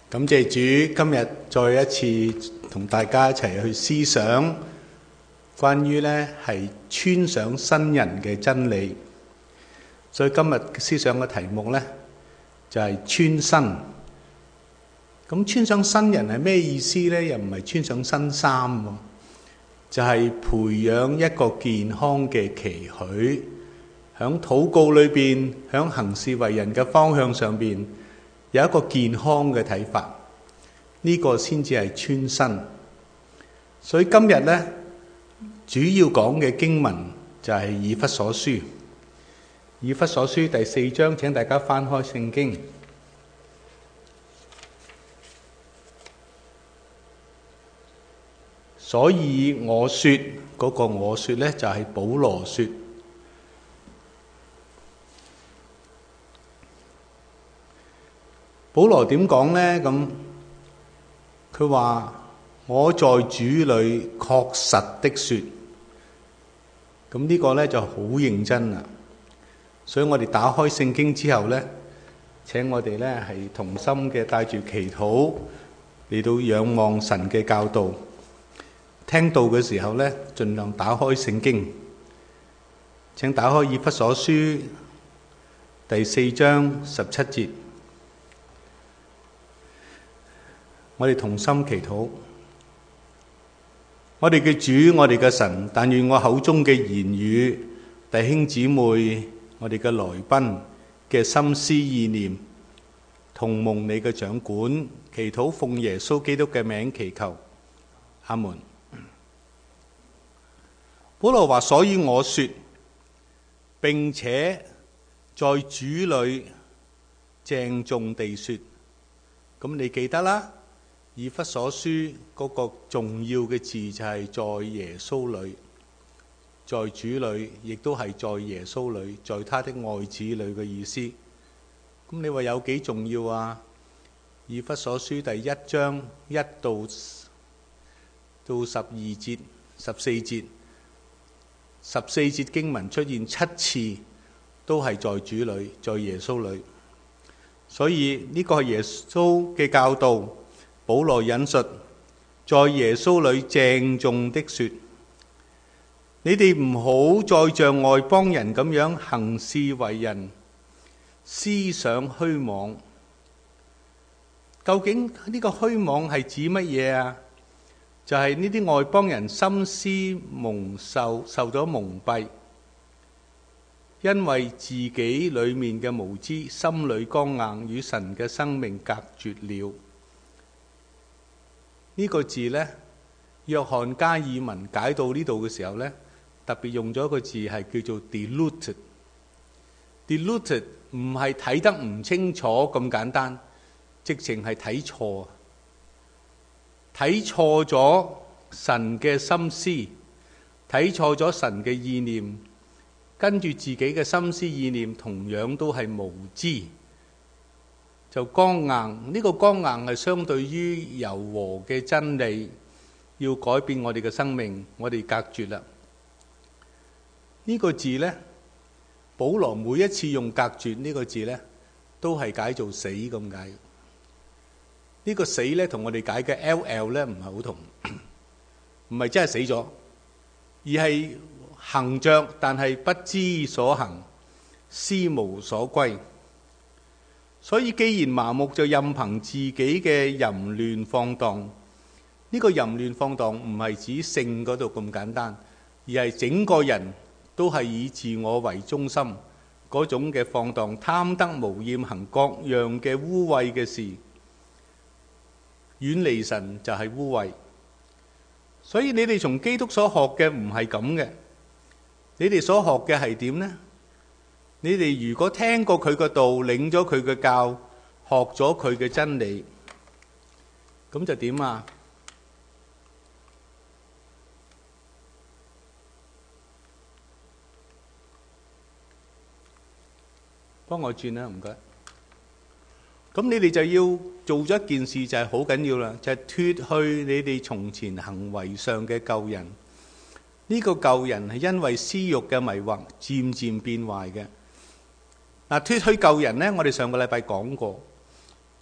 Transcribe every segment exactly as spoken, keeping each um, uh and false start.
感謝主，今日再一次同大家一齊去思想關於呢係穿上新人嘅真理。所以今日思想嘅題目呢，就係穿新。咁穿上新人係咩意思呢？又唔係穿上新衫喎，就係培養一個健康嘅期許，響禱告裏邊，響行事為人嘅方向上邊，有一個健康嘅睇法，呢個先至係穿新。所以今日呢，主要講嘅經文就係以弗所書。以弗所書第四章，請大家翻開聖經。所以我說，嗰個我說呢，就係保羅說。保羅點講呢？咁佢話我在主裏確實的說，咁呢個呢就好認真啦。所以我哋打開聖經之後呢，請我哋呢係同心嘅帶住祈禱嚟到仰望神嘅教導。聽到嘅時候呢，盡量打開聖經，請打開以弗所書第四章十七節。我哋同心祈禱，我哋嘅主，我哋嘅神，但願我口中嘅言語，弟兄姊妹，我哋嘅來賓嘅心思意念，同蒙你嘅掌管，祈禱奉耶穌基督嘅名祈求，阿門。保羅話：所以我說，並且在主裏鄭重地說，咁你記得啦。以弗所書嗰個重要嘅字就係在耶穌裏，在主裏，亦都係在耶穌裏，在他的愛子裏嘅意思。咁你話有幾重要啊？以弗所書第一章一到到十二節、十四節，十四節經文出現七次，都係在主裏，在耶穌裏。所以呢個係耶穌嘅教導。保羅引述，在耶穌裏鄭重的說，你哋唔好再像外邦人咁樣行事為人，思想虛妄。究竟呢個虛妄係指乜嘢啊？就係呢啲外邦人心思蒙受，受咗蒙蔽，因為自己裏面嘅無知，心裏剛硬，與神嘅生命隔絕了。呢個字呢，約翰加爾文解到呢度嘅時候呢，特別用咗一個字係叫做 deluded。deluded 唔係睇得唔清楚咁簡單，直情係睇錯，睇錯咗神嘅心思，睇錯咗神嘅意念，跟住自己嘅心思意念同樣都係無知。就剛硬，呢、這個剛硬係相對於柔和嘅真理，要改變我哋嘅生命，我哋隔絕啦。呢、這個字呢，保羅每一次用隔絕呢個字呢，都係解做死咁解。呢、這個死呢，同我哋解嘅 L L 呢唔係好同，唔係真係死咗，而係行着，但係不知所行，思無所歸。所以既然麻木，就任憑自己嘅淫亂放蕩。呢、這個淫亂放蕩唔係指性嗰度咁簡單，而係整個人都係以自我為中心嗰種嘅放蕩，貪得無厭，行各樣嘅污穢嘅事，遠離神就係污穢。所以你哋從基督所學嘅唔係咁嘅，你哋所學嘅係點呢？你哋如果聽過佢嘅道，領咗佢嘅教，學咗佢嘅真理，咁就點啊？幫我轉啦，唔該。咁你哋就要做咗一件事，就係好緊要啦，就係脫去你哋從前行為上嘅舊人。呢個舊人係因為私慾嘅迷惑，漸漸變壞嘅。嗱，脫去舊人呢，我哋上個禮拜講過，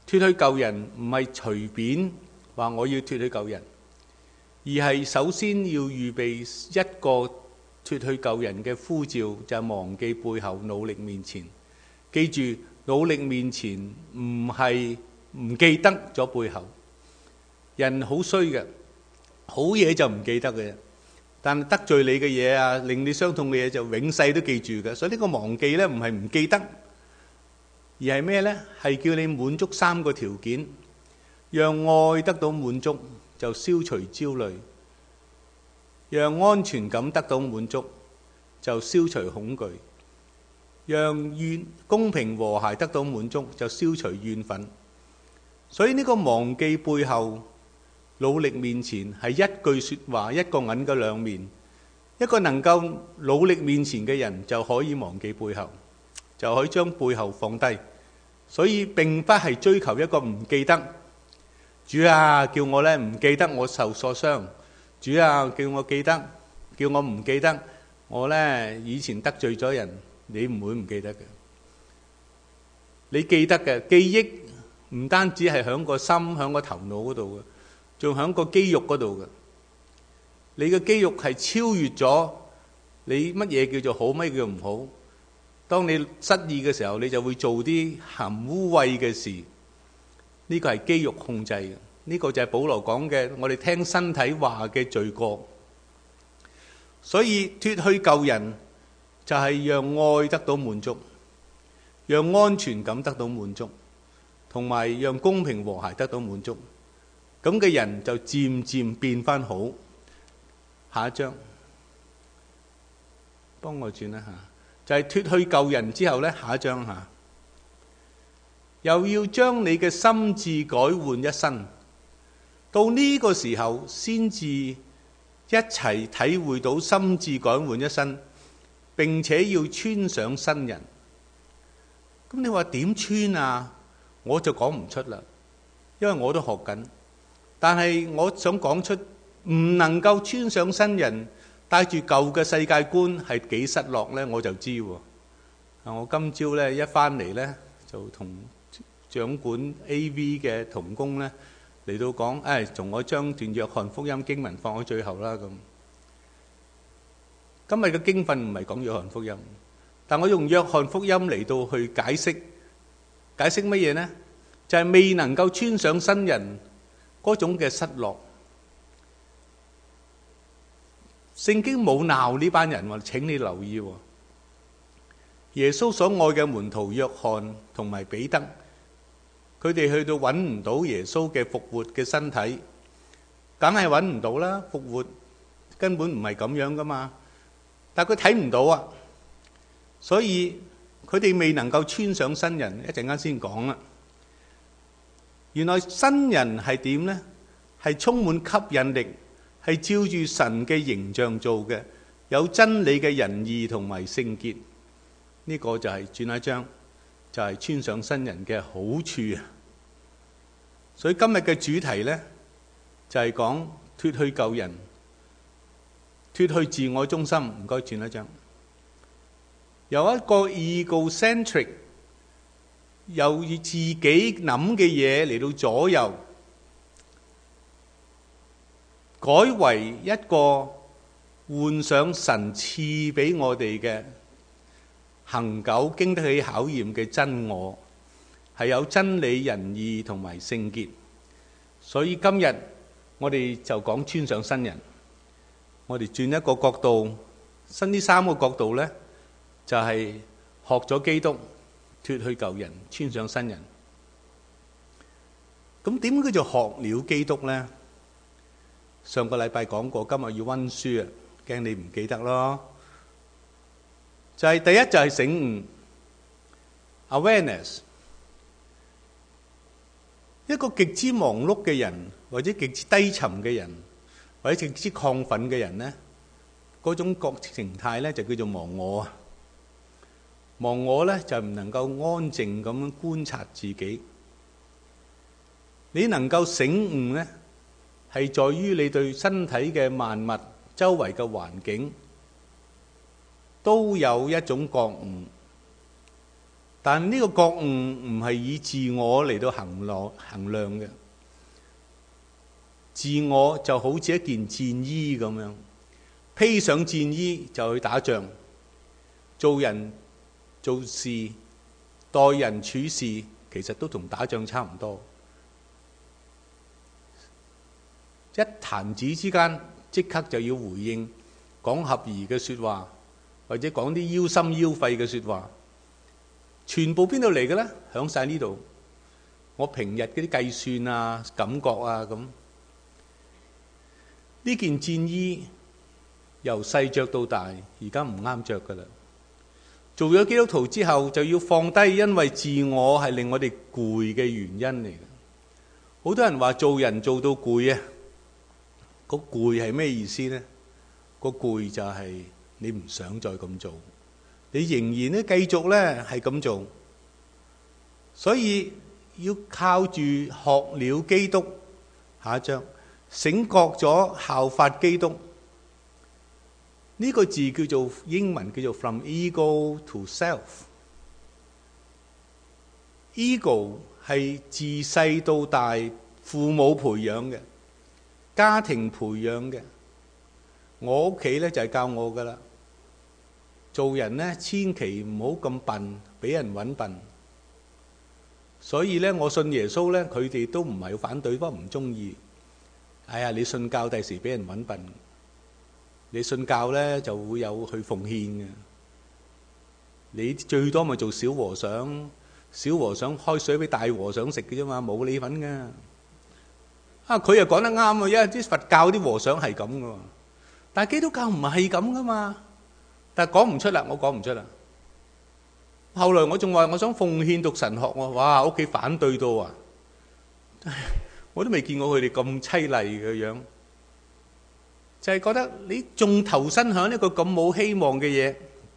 脫去舊人唔係隨便話我要脫去舊人，而係首先要預備一個脫去舊人嘅呼召，就係忘記背後，努力面前。記住，努力面前唔係唔記得咗背後。人好衰嘅，好嘢就唔記得嘅，但得罪你嘅嘢啊，令你傷痛嘅嘢就永世都記住嘅。所以呢個忘記呢，唔係唔記得，而係咩呢？係叫你滿足三個條件，讓愛得到滿足，就消除焦慮；讓安全感得到滿足，就消除恐懼；讓怨公平和諧得到滿足，就消除怨憤。所以呢個忘記背後，努力面前係一句說話，一個銀嘅兩面。一個能夠努力面前嘅人就可以忘記背後，就可以將背後放低。所以並不係追求一個唔記得。主啊，叫我咧唔記得我受所傷。主啊，叫我記得，叫我唔記得我咧以前得罪咗人。你唔會唔記得嘅。你記得嘅記憶唔單止係響個心、響個頭腦嗰度嘅，仲響個肌肉嗰度嘅。你嘅肌肉係超越咗你乜嘢叫做好，乜嘢叫唔好。當你失意嘅時候，你就會做啲含污穢嘅事。呢個係肌肉控制嘅。呢個就係保羅講嘅，我哋聽身體話嘅罪過。所以脫去舊人就係讓愛得到滿足，讓安全感得到滿足，同埋讓公平和諧得到滿足。咁嘅人就漸漸變翻好。下一章，幫我轉一下，就係脫去舊人之後呢，下一章吓，又要將你嘅心志改換一新。到呢個時候先至一齊體會到心志改換一新，並且要穿上新人。咁你話點穿啊？我就講唔出啦，因為我都學緊。但係我想講出，唔能夠穿上新人，帶住舊嘅世界觀係幾失落呢？我就知喎。我今朝呢一返嚟呢，就同掌管 A V 嘅同工呢嚟到講，誒，同我將段約翰福音經文放喺最後啦。咁今日嘅經訓唔係講約翰福音，但我用約翰福音嚟到去解釋，解釋乜嘢呢？就係未能夠穿上新人嗰種嘅失落。聖經冇鬧呢班人喎，請你留意喎。耶穌所愛嘅門徒約翰同埋彼得，佢哋去到揾唔到耶穌嘅復活嘅身體，梗係揾唔到啦。復活根本唔係咁樣噶嘛，但係佢睇唔到啊，所以佢哋未能夠穿上新人。一陣間先講啦。原來新人係點呢？係充滿吸引力，係照住神嘅形象做嘅，有真理嘅仁義同埋聖潔。呢個就係轉一章，就係穿上新人嘅好處啊！所以今日嘅主題呢，就係講脫去舊人，脫去自我中心。唔該，轉一章。由一個 egocentric， 由自己諗嘅嘢嚟到左右，改為一個換上神賜俾我哋嘅恒久經得起考驗嘅真我，係有真理、仁義同埋聖潔。所以今日我哋就講穿上新人。我哋轉一個角度，新呢三個角度呢，就係學咗基督，脫去舊人，穿上新人。咁點叫做學了基督呢？上個禮拜講過，今日要溫書啊，驚你唔記得咯。就係第一就係醒悟 ，awareness。一個極之忙碌嘅人，或者極之低沉嘅人，或者極之亢奮嘅人呢，嗰種覺形態呢，就叫做忘我啊。忘我呢，就唔能夠安靜咁觀察自己。你能夠醒悟呢，係在於你對身體嘅萬物、周圍嘅環境都有一種覺悟， 但呢個覺悟唔係以自我嚟到衡量衡量嘅。自我就好似一件戰衣咁樣，披上戰衣就去打仗，做人做事待人處事其實都同打仗差唔多。一彈指之間即刻就要回應，講合宜嘅說話，或者講啲腰心腰肺嘅說話，全部邊度嚟嘅呢？響晒呢度。我平日嗰啲計算啊、感覺啊咁。呢件戰衣由細着到大，而家唔啱着噶啦。做咗基督徒之後，就要放低，因為自我係令我哋攰嘅原因嚟嘅。好多人話做人做到攰啊，個攰係咩意思呢？個攰就係你唔想再咁做，你仍然咧繼續咧係咁做，所以要靠住學了基督，下一章。醒覺咗效法基督，呢個字叫做英文叫做 from ego to self。 ego 係自細到大父母培養嘅，家庭培養嘅。我屋企咧就係教我噶啦，做人咧千祈唔好咁笨，俾人搵笨。所以咧我信耶穌咧，佢哋都唔係反對，不過唔中意。哎呀，你信教第時俾人搵笨，你信教咧就會有去奉獻嘅。你最多咪做小和尚，小和尚開水俾大和尚食嘅啫嘛，冇你份噶。啊，佢又講得啱啊，因為啲佛教啲和尚係咁噶，但係基督教唔係咁噶嘛。但係講唔出啦，我講唔出啦。後來我仲話我想奉獻讀神學喎，哇，屋企反對到啊！我都未見過佢哋咁淒厲嘅樣，就係覺得你仲投身響一個咁冇希望嘅嘢。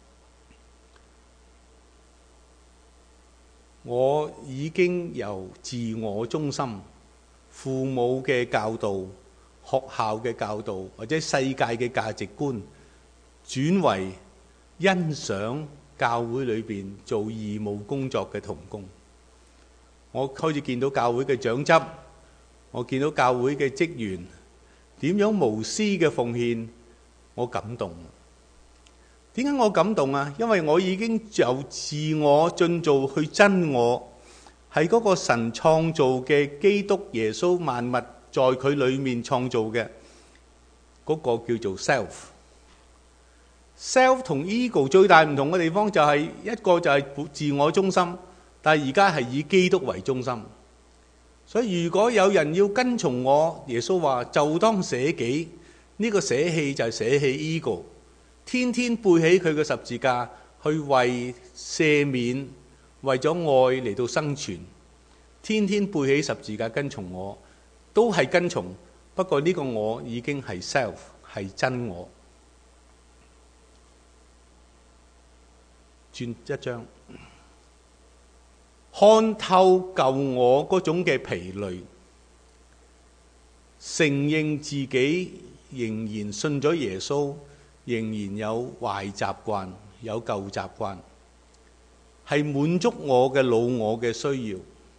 我已經由自我中心、父母嘅教導、學校嘅教導或者世界嘅價值觀，轉為欣賞教會裏邊做義務工作嘅同工。我開始見到教會嘅長執，我見到教會嘅職員點樣無私嘅奉獻，我感動。點解我感動啊？因為我已經由自我進造去真我，係嗰個神創造嘅基督耶穌萬物在佢裏面創造嘅嗰個叫做 self。self 同 ego 最大唔同嘅地方就係一個就係自我中心，但係而家係以基督為中心。所以如果有人要跟從我，耶穌話就當捨己，呢個捨棄就係捨棄 ego， 天天背起佢嘅十字架去為赦免，為咗愛嚟到生存，天天背起十字架跟從我，都係跟從，不過呢個我已經係 self， 係真我。轉一章，看透舊我嗰種嘅疲累，承認自己仍然信咗耶穌，仍然有壞習慣，有舊習慣，係滿足我嘅老我嘅需要。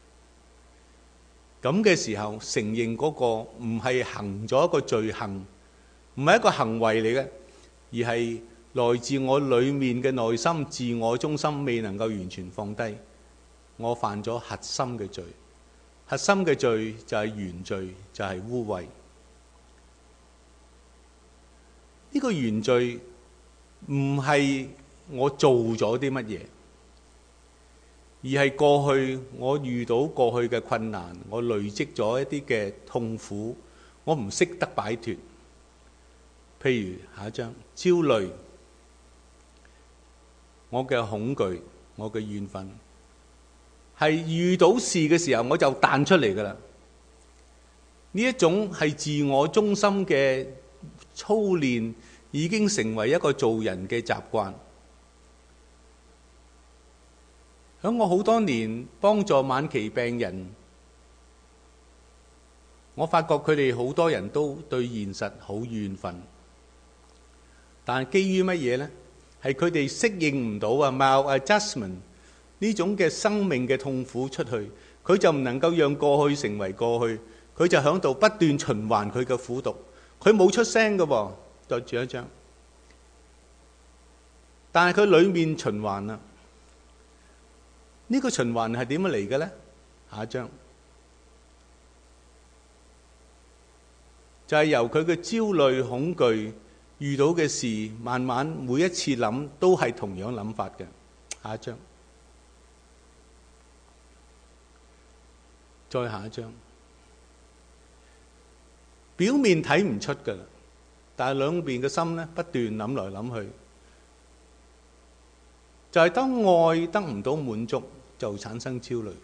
咁嘅時候，承認嗰個唔係行咗一個罪行，唔係一個行為嚟嘅，而係來自我裏面嘅內心自我中心未能夠完全放低。我犯咗核心嘅罪，核心嘅罪就係原罪，就係污穢。呢個原罪唔係我做咗啲乜嘢，而係過去我遇到過去嘅困難，我累積咗一啲嘅痛苦，我唔識得擺脫。譬如下一章，焦慮，我嘅恐懼，我嘅怨憤，係遇到事嘅時候我就彈出嚟噶啦。呢一種係自我中心嘅操練，已經成為一個做人嘅習慣。響我好多年幫助晚期病人，我發覺佢哋好多人都對現實好怨憤，但係基於乜嘢呢？係佢哋適應唔到啊，maladjustment， 呢種嘅生命嘅痛苦出去，佢就唔能夠讓過去成為過去，佢就喺度不斷循環佢嘅苦毒。佢冇出聲㗎喎，對住一張，但係佢裏面循環啦。呢個循環係點樣嚟嘅呢？下一張就係由佢嘅焦慮、恐懼遇到嘅事，慢慢每一次諗都係同樣諗法嘅。下一張，再下一張。表面睇唔出㗎啦，但係兩邊嘅心咧不斷諗來諗去，就係當愛得唔到滿足，就產生焦慮，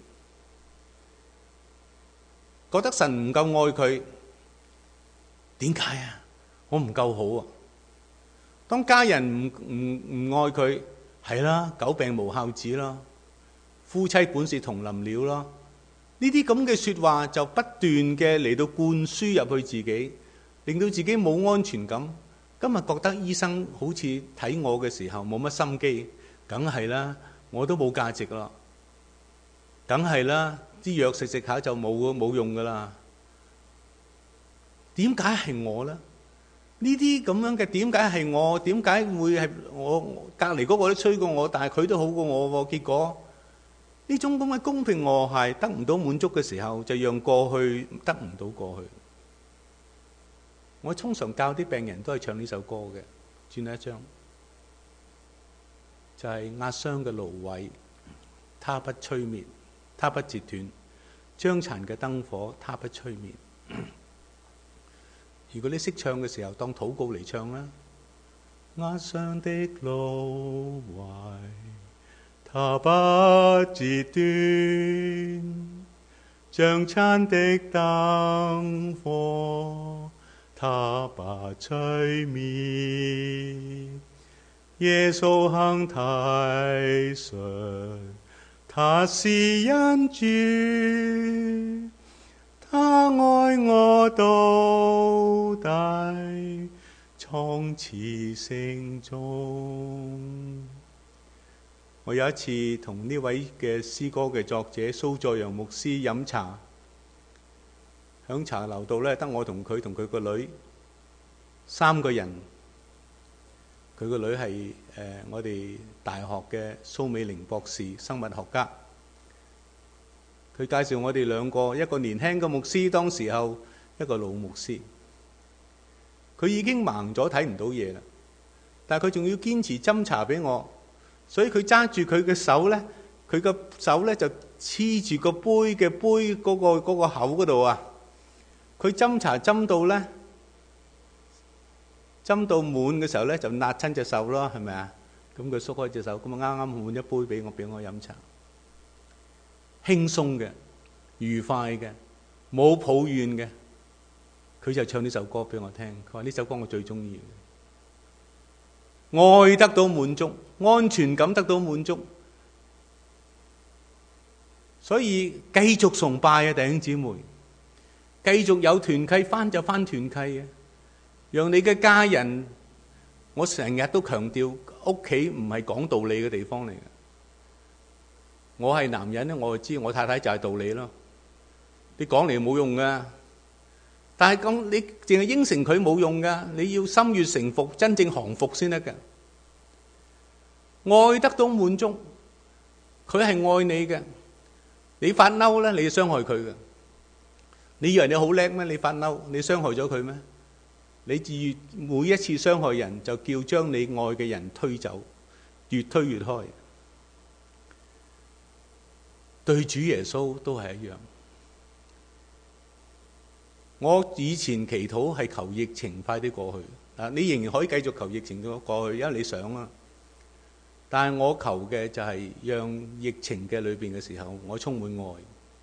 覺得神唔夠愛佢。點解啊？我唔夠好啊！當家人唔唔唔愛佢，係啦，久病無孝子啦，夫妻本是同林鳥啦。呢啲咁嘅說話就不斷嘅嚟到灌輸入去自己，令到自己冇安全感。今日覺得醫生好似睇我嘅時候冇乜心機，梗係啦，我都冇價值啦，梗係啦，啲藥食食下就冇冇用噶啦。點解係我呢？呢啲咁樣嘅點解係我？點解會係我？隔離嗰個都衰過我，但係佢都好過我喎。結果呢種咁嘅公平和諧得唔到滿足嘅時候，就讓過去得唔到過去。我通常教啲病人都係唱呢首歌嘅。轉一張，就係壓傷嘅蘆葦，它不吹滅，它不折斷；將殘嘅燈火，它不吹滅。如果你識唱嘅時候，當禱告嚟唱啦。壓傷的蘆葦，它不折斷；將殘的燈火，它不吹滅。耶穌肯體恤，他是恩主，他愛我到底，創始成終。我有一次同呢位嘅詩歌嘅作者蘇佐揚牧師飲茶，響茶樓度咧，得我同佢同佢個女三個人。佢個女係誒、呃、我哋大學嘅蘇美玲博士，生物學家。佢介紹我哋兩個，一個年輕嘅牧師，當時候一個老牧師。佢已經盲咗，睇唔到嘢啦，但係佢仲要堅持斟茶俾我，所以佢揸住佢嘅手咧，佢個手咧就黐住個杯嘅杯嗰個嗰個口嗰度啊。佢斟茶斟到咧，斟到滿嘅時候咧，就焫親隻手咯，係咪啊？咁佢縮開隻手，咁啊啱啱滿一杯俾我，俾我飲茶。輕鬆嘅、愉快嘅、冇抱怨嘅，佢就唱呢首歌俾我聽。佢話呢首歌我最中意嘅，愛得到滿足，安全感得到滿足，所以繼續崇拜啊，弟兄姊妹，繼續有團契翻就翻團契嘅，讓你嘅家人，我成日都強調，屋企唔係講道理嘅地方嚟嘅。我係男人咧，我就知我太太就係道理咯。你講嚟冇用噶，但係咁你淨係應承佢冇用噶，你要心悅誠服，真正降服先得噶。愛得到滿足，佢係愛你嘅。你發嬲咧，你傷害佢嘅。你以為你好叻咩？你發嬲，你傷害咗佢咩？你越每一次傷害人，就叫將你愛嘅人推走，越推越開。對主耶穌都係一樣。我以前祈禱係求疫情快啲過去，啊，你仍然可以繼續求疫情過去，因為你想啦。但係我求嘅就係讓疫情嘅裏邊嘅時候，我充滿愛，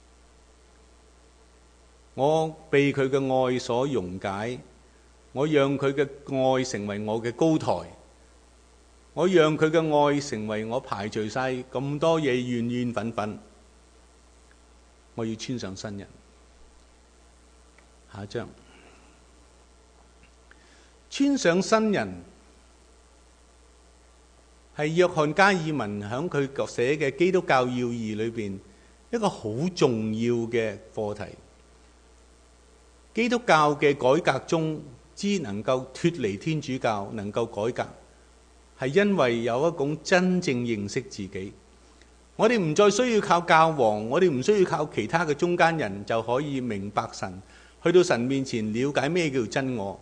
我被佢嘅愛所溶解，我讓佢嘅愛成為我嘅高台，我讓佢嘅愛成為我排除晒咁多嘢怨怨憤憤。我要穿上新人。下一張，穿上新人係約翰加爾文喺佢寫嘅《基督教要義》裏邊一個好重要嘅課題。基督教嘅改革中之能夠脫離天主教，能夠改革，係因為有一種真正認識自己。我哋唔再需要靠教皇，我哋唔需要靠其他嘅中間人就可以明白神，去到神面前了解咩叫真我。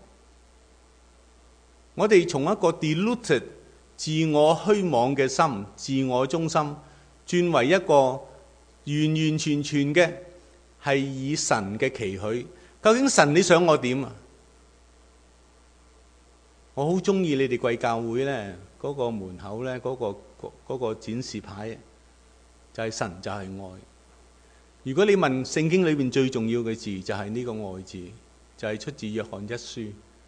我哋從一個 deluded 自我虛妄嘅心、自我中心，轉為一個完完全全嘅係以神嘅期許。究竟神你想我點啊？我好中意你哋貴教會呢嗰個門口呢嗰個嗰個展示牌，就係神就係愛。如果你問聖經裏邊最重要嘅字，就係呢個愛字，就係出自約翰一書。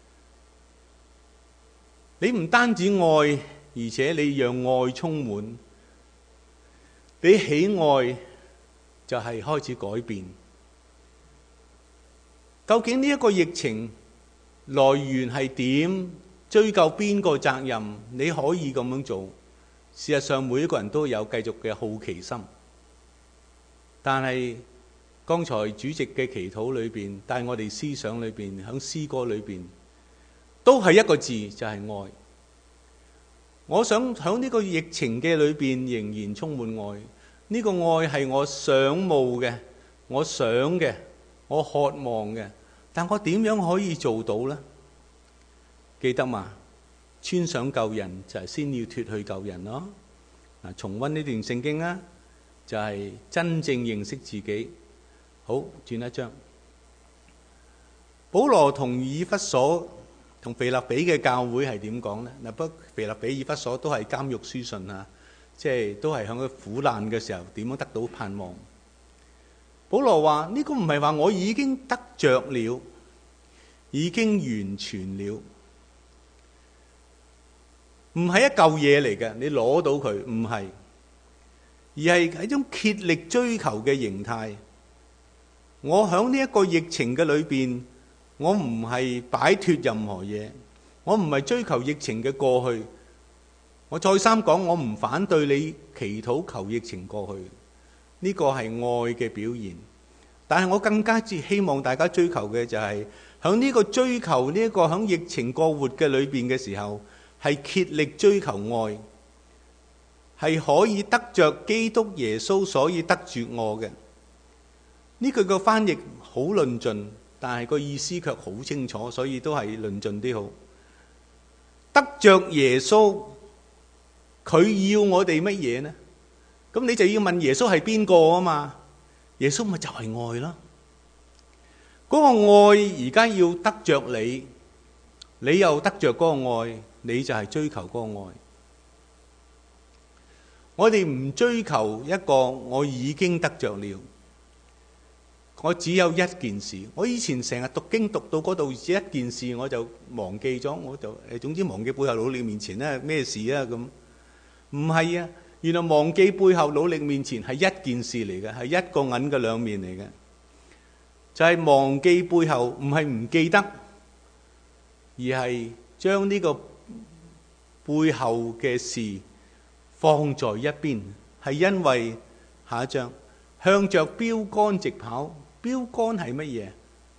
你唔單止愛，而且你讓愛充滿，你喜愛就係開始改變。究竟呢一個疫情來源係點？追究邊個責任？你可以咁樣做。事實上，每一個人都有繼續嘅好奇心。但係剛才主席嘅祈禱裏邊，但係我哋思想裏邊，響詩歌裏邊，都係一個字，就係愛。我想響呢個疫情嘅裏邊，仍然充滿愛。呢個愛係我想慕嘅，我想嘅，我渴望嘅。但我點樣可以做到呢？記得嘛？穿上舊人就係先要脫去舊人咯。嗱，重溫呢段聖經啦，就係真正認識自己。好，轉一章。保羅同以弗所同腓立比嘅教會係點講呢？嗱，不過腓立比、以弗所都係監獄書信啊，即係都係喺佢苦難嘅時候點樣得到盼望。保羅話：呢個唔係話我已經得着了，已經完全了，唔係一嚿嘢嚟嘅，你攞到佢唔係，而係一種竭力追求嘅形態。我喺呢一個疫情嘅裏邊，我唔係擺脫任何嘢，我唔係追求疫情嘅過去。我再三講，我唔反對你祈禱求疫情過去。呢個係愛嘅表現，但係我更加之希望大家追求嘅就係喺呢個追求呢一個喺疫情過活嘅裏邊嘅時候，係竭力追求愛，係可以得着基督耶穌所以得住我嘅。呢句嘅翻譯好論盡，但係個意思卻好清楚，所以都係論盡啲好。得着耶穌，佢要我哋乜嘢呢？咁你就要問耶穌係邊個啊嘛？耶穌咪就係愛咯。嗰個愛而家要得着你，你又得着嗰個愛，你就係追求嗰個愛。我哋唔追求一個我已經得着了，我只有一件事。我以前成日讀經讀到嗰度，只一件事我就忘記咗，我就誒總之忘記背後努力面前咧咩事啊咁。唔係啊！原來忘記背後努力面前係一件事嚟嘅，係一個銀嘅兩面嚟嘅。就係忘記背後唔係唔記得，而係將呢個背後嘅事放在一邊。係因為下一章向着標竿直跑，標竿係乜嘢？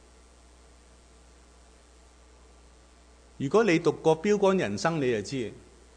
如果你讀過標竿人生，你就知。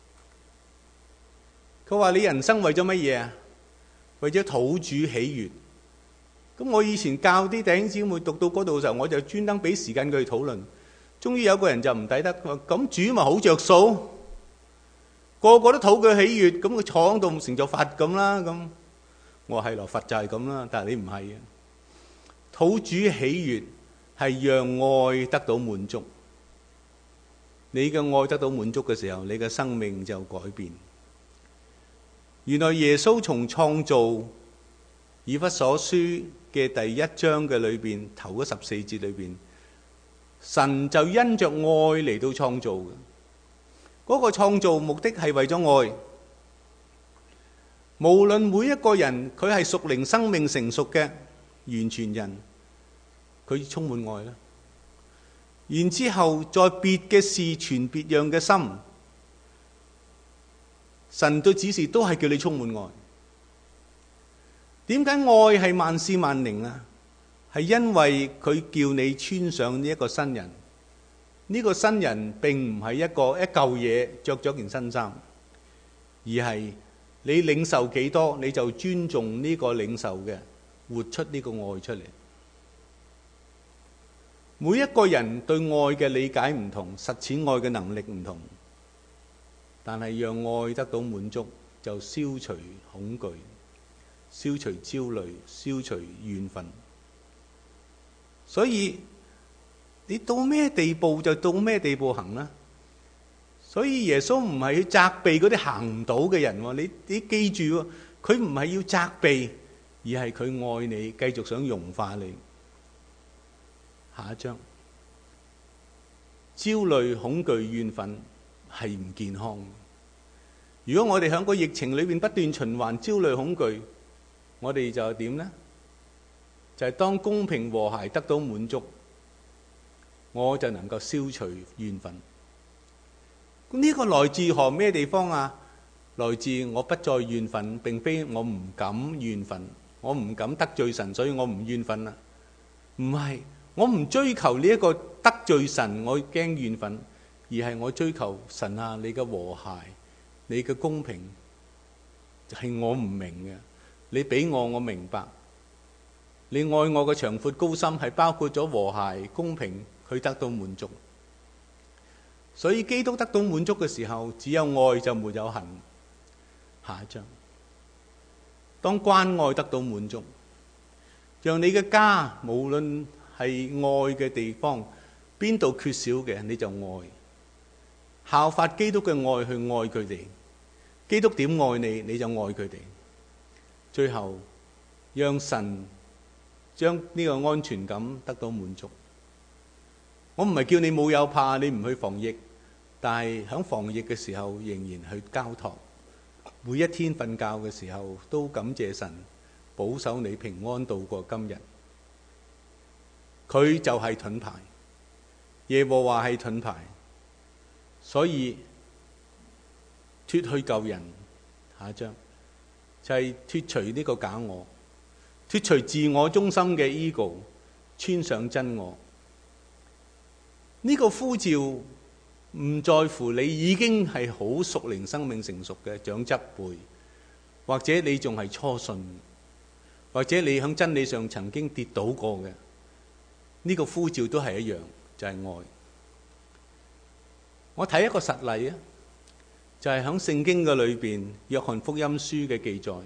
佢話你人生為咗乜嘢啊？為咗討主喜悅。咁我以前教啲弟兄姊妹讀到嗰度嘅時候，我就專登俾時間佢哋討論。終於有個人就唔抵得，佢話咁主咪好着數，個個都討佢喜悅，咁佢坐喺度成就佛咁啦。咁我話係咯，佛就係咁啦，但係你唔係嘅。討主喜悅係讓愛得到滿足。你嘅愛得到滿足嘅時候，你嘅生命就改變。原來耶穌從創造以弗所書嘅第一章嘅裏邊頭嗰十四節裏邊，神就因着愛嚟到創造嘅。嗰個創造目的係為咗愛。無論每一個人佢係屬靈生命成熟嘅完全人，佢充滿愛啦。然之後在別嘅事傳別樣嘅心。 神對指示都係叫你充滿愛。點解愛係萬事萬靈啊？係因為佢叫你穿上呢一個新人。呢個新人並唔係一個一嚿嘢着咗件新衫，而係你領受幾多，你就尊重呢個領受嘅，活出呢個愛出嚟。每一個人對愛嘅理解唔同，實踐愛嘅能力唔同，但係讓愛得到滿足，就消除恐懼，消除焦慮，消除怨憤。所以你到咩地步就到咩地步行啦。所以耶穌唔係去責備嗰啲行唔到嘅人，你你記住，佢唔係要責備，而係佢愛你，繼續想融化你。下一章，焦慮、恐懼、怨憤係唔健康。如果我哋喺個疫情裏邊不斷循環焦慮、恐懼，我哋就點呢？就係當公平和諧得到滿足，我就能夠消除怨憤。呢個來自何咩地方啊？來自我不再怨憤，並非我唔敢怨憤，我唔敢得罪神，所以我唔怨憤啦。唔係，我唔追求呢一個得罪神，我驚怨憤，而係我追求神啊，你嘅和諧，你嘅公平，係我唔明嘅，你俾我我明白。你愛我嘅長闊高深係包括咗和諧公平，佢得到滿足。所以基督得到滿足嘅時候，只有愛就沒有恨。下一章，當關愛得到滿足，讓你嘅家無論係愛嘅地方，邊度缺少嘅你就愛，效法基督嘅愛去愛佢哋。基督點愛你，你就愛佢哋。最後讓神將呢個安全感得到滿足。我唔係叫你冇有怕，你唔去防疫，但係喺防疫嘅時候仍然去交託。每一天瞓覺嘅時候都感謝神保守你平安度過今日。佢就係盾牌，耶和華係盾牌，所以脫去舊人。下一章就係脫除呢個假我，脫除自我中心嘅 ego， 穿上真我。呢個呼召唔在乎你已經係好屬靈生命成熟嘅長執輩，或者你仲係初信，或者你喺真理上曾經跌倒過嘅，呢個呼召都係一樣，就係愛。我睇一個實例啊，就係喺聖經嘅裏邊，約翰福音書嘅記載。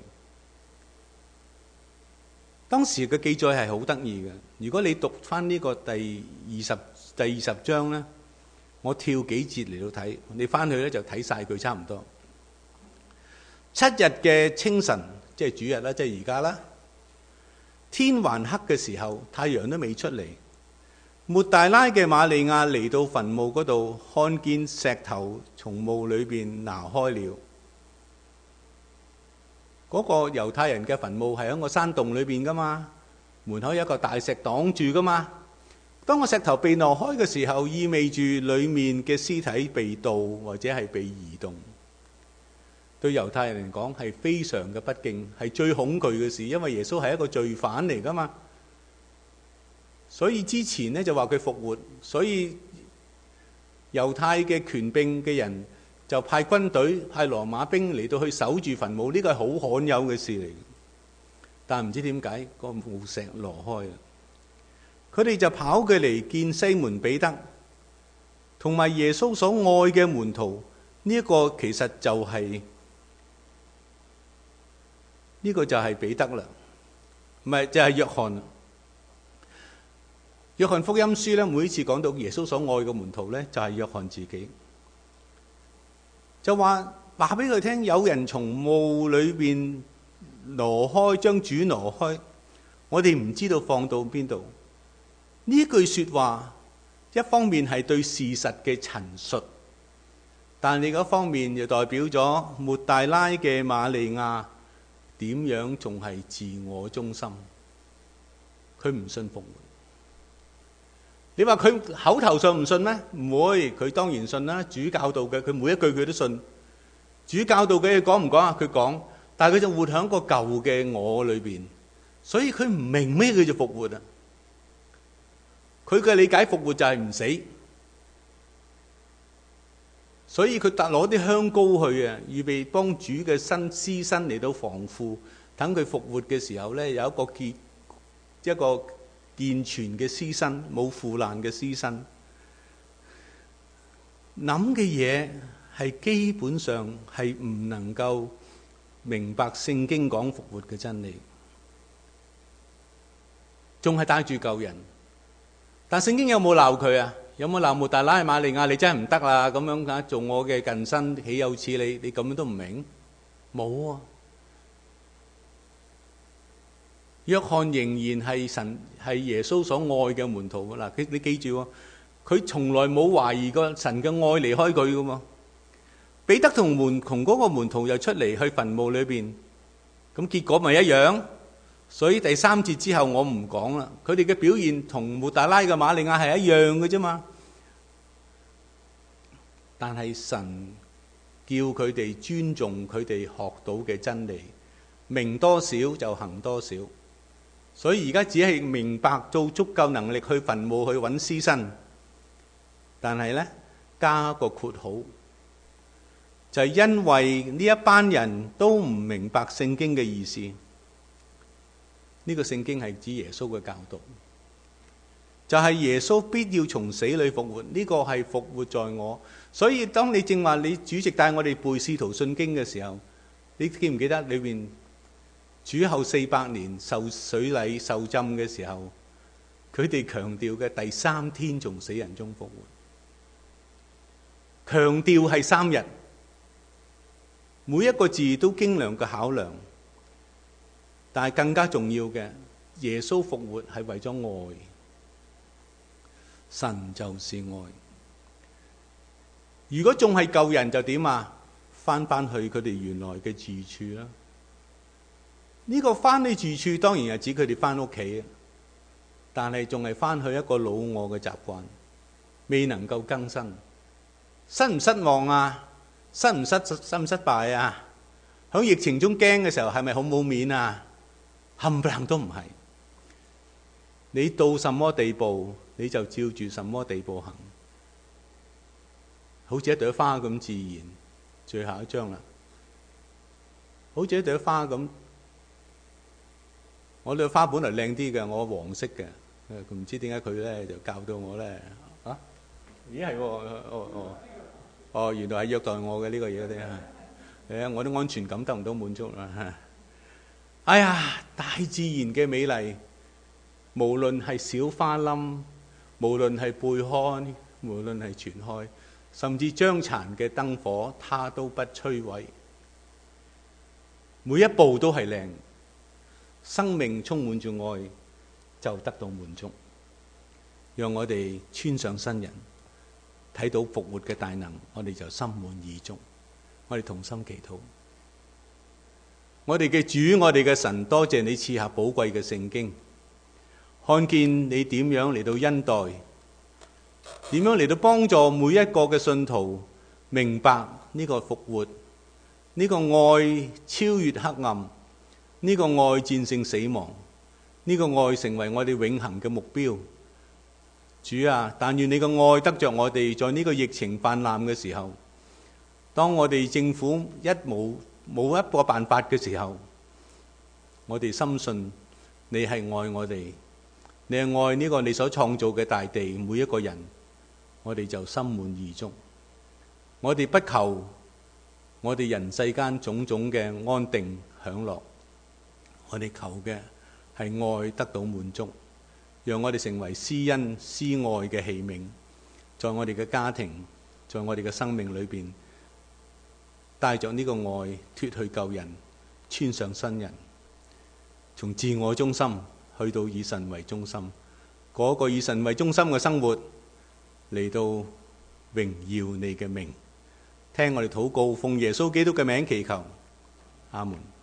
當時嘅記載係好得意嘅。如果你讀翻呢個第二十第二十章呢，我跳幾節嚟到睇，你翻去咧就睇晒佢差唔多。七日嘅清晨，即係主日啦，即係而家啦。天還黑嘅時候，太陽都未出嚟。抹大拉嘅瑪利亞嚟到墳墓嗰度，看見石頭從墓裏邊拿開了。嗰個猶太人嘅墳墓係喺個山洞裏邊噶嘛，門口有一個大石擋住噶嘛。當個石頭被挪開嘅時候，意味住裏面嘅屍體被盜或者係被移動。對猶太人嚟講係非常嘅不敬，係最恐懼嘅事，因為耶穌係一個罪犯嚟噶嘛。所以之前呢就話佢復活，所以猶太嘅權柄嘅人就派軍隊派羅馬兵嚟到去守住墳墓，呢個係好罕有嘅事嚟。但唔知點解個墓石挪開啦，佢哋就跑佢嚟見西門彼得同埋耶穌所愛嘅門徒。呢一個其實就係呢個就係彼得啦，唔係就係約翰。約翰福音書咧，每一次講到耶穌所愛嘅門徒咧，就係約翰自己，就話話俾佢聽，有人從墓裏邊挪開，將主挪開，我哋唔知道放到邊度。呢句說話一方面係對事實嘅陳述，但另一方面又代表咗抹大拉嘅瑪利亞點樣仲係自我中心，佢唔信復活。你話佢口頭上唔信咩？唔會，佢當然信啦。主教導嘅，佢每一句佢都信。 主教導嘅嘢講唔講啊？佢講，但係佢就活喺個舊嘅我裏邊，所以佢唔明咩叫做復活啊！佢嘅理解復活就係唔死，所以佢特攞啲香膏去啊，預備幫主嘅身屍身嚟到防腐，等佢復活嘅時候咧，有一個健一個健全嘅屍身，冇腐爛嘅屍身。諗嘅嘢係基本上係唔能夠明白聖經講復活嘅真理，仲係帶住舊人。但聖經有冇鬧佢啊？有冇鬧抹大拉瑪利亞？你真係唔得啦！咁樣啊，做我嘅近身，豈有此理？你咁樣都唔明？冇啊！約翰仍然係神係耶穌所愛嘅門徒嗱，你你記住喎，佢從來冇懷疑過神嘅愛離開佢噶嘛。彼得同門同嗰個門徒又出嚟去墳墓裏邊，咁結果咪一樣。所以第三節之後我唔講啦。佢哋嘅表現同抹大拉嘅瑪利亞係一樣嘅啫嘛。但係神叫佢哋尊重佢哋學到嘅真理，明多少就行多少。所以而家只係明白到足夠能力去墳墓去揾屍身，但係呢，加個括號，就係因為呢一班人都唔明白聖經嘅意思。呢個聖經係指耶穌嘅教導，就係耶穌必要從死裏復活，呢個係復活在我。所以當你正話你主席帶我哋背使徒信經嘅時候，你記唔記得裏邊主後四百年受水禮受浸嘅時候，佢哋強調嘅第三天從死人中復活，強調係三日，每一個字都經量嘅考量。但係更加重要嘅，耶穌復活係為咗愛，神就是愛。如果仲係舊人就點啊？翻翻去佢哋原來嘅住處啦。呢個翻去住處當然係指佢哋翻屋企，但係仲係翻去一個老我嘅習慣，未能夠更新。失唔失望啊？失唔失失唔失敗啊？喺疫情中驚嘅時候係咪好冇面啊？冚唪唥都唔係，你到什麼地步，你就照住什麼地步行，好似一朵花咁自然。最後一章啦，好似一朵花咁，我朵花本來靚啲嘅，我黃色嘅，佢唔知點解佢咧就教到我咧啊？咦係喎，哦哦哦，原來係虐待我嘅呢個嘢啲啊！誒，我啲安全感得唔到滿足啊！哎呀，大自然嘅美麗，無論係小花冧，無論係背開，無論係全開，甚至將殘嘅燈火，它都不摧毀。每一步都係靚，生命充滿住愛，就得到滿足。讓我哋穿上新人，睇到復活嘅大能，我哋就心滿意足。我哋同心祈禱。我哋嘅主，我哋嘅神，多謝你賜下寶貴嘅聖經，看見你點樣嚟到恩待，點樣嚟到幫助每一個嘅信徒明白呢個復活，呢個愛超越黑暗，呢個愛戰勝死亡，呢個愛成為我哋永恆嘅目標。主啊，但願你嘅愛得着我哋，在呢個疫情泛濫嘅時候，當我哋政府一無冇一個辦法嘅時候，我哋深信你係愛我哋，你係愛呢個你所創造嘅大地每一個人，我哋就心滿意足。我哋不求我哋人世間種種嘅安定享樂，我哋求嘅係愛得到滿足，讓我哋成為施恩施愛嘅器皿，在我哋嘅家庭，在我哋嘅生命裏邊，帶着呢個愛脫去舊人，穿上新人，從自我中心去到以神為中心，嗰、那個以神為中心嘅生活嚟到榮耀你嘅名。聽我哋禱告，奉耶穌基督嘅名祈求，阿門。